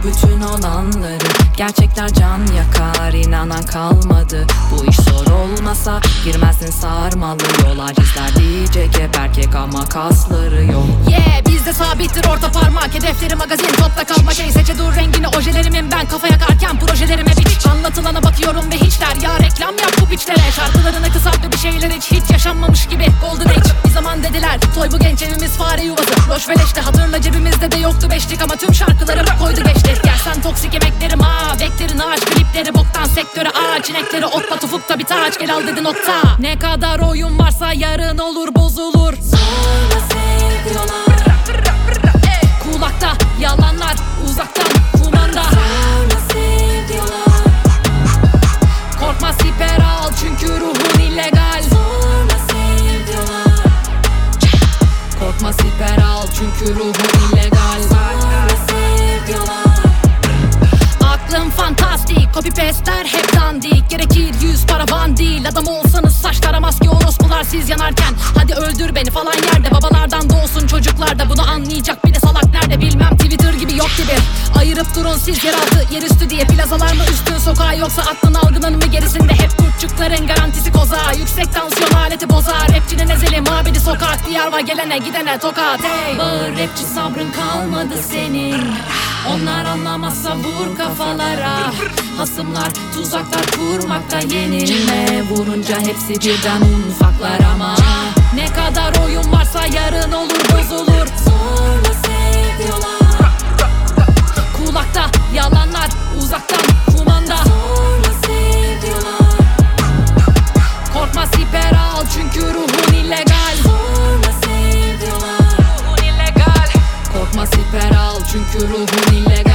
bütün olanları. Gerçekler can yakar, inanan kalmadı. Bu iş zor olmasa girmezdin sarmalı yola. Cizler diyecek hep erkek ama kasları yok. Yeah, bizde sabittir orta parmak. Hedefleri magazin, topta kalma şey. Seçe dur rengini ojelerimin, ben kafa yakarken projelerime biç. Anlatılana bakıyorum ve hiç der ya, reklam yap bu piçlere. Şarkılarını kısalt ve bir şeyler hiç yaşanmamış gibi. Golden Age bir zaman dediler, toy bu genç evimiz fare yuvası. Loş ve leşti, hatırla cebimizde de yoktu beşlik ama tüm şarkılarım koydu geçti. Gelsen toksik emeklerim vekterin ağaç, klipleri boktan sektöre ağaç, inekleri otla tufukta bir taç, gel al dedi nokta. Ne kadar oyun varsa yarın olur bozulur. Sonra sevdiyorlar, Kulakta yalanlar, uzaktan kumanda. sonra sevdiyorlar, Korkma siper al çünkü ruhun illegal. sonra sevdiyorlar, Korkma siper al çünkü ruhun illegal. sonra sevdiyorlar. Aklım fantastik, copy paste'ler hep dandik. Gerekir 100 paravan değil. Adam olsanız saçlara maske, orospular siz yanarken. Hadi öldür beni falan yerde. Babalardan doğsun çocuklar da bunu anlayacak. Bir de salak nerede bilmem, Twitter gibi yok gibi. Ayırıp durun siz yeraltı yerüstü diye. Plazalar mı üstün sokağı, yoksa aklın algının mı gerisinde? Hep kurtçukların garantisi koza. Yüksek tansiyon aleti bozar. Rapçinin ezeli mabedi sokak. Diyar var gelene gidene tokat. Hey, Bağır rapçi, sabrın kalmadı senin. Onlar anlamazsa vur kafalara. Hasımlar tuzaklar kurmakta, yenilme. Vurunca hepsi birden ufaklar ama. ne kadar oyun varsa yarın olur bozulur. Sonra sevdiyorlar, Kulakta yalanlar, uzaktan kumanda. sonra sevdiyorlar, Korkma siper al çünkü ruhun illegal. sonra sevdiyorlar, Ruhun illegal. Korkma siper al çünkü ruhun illegal.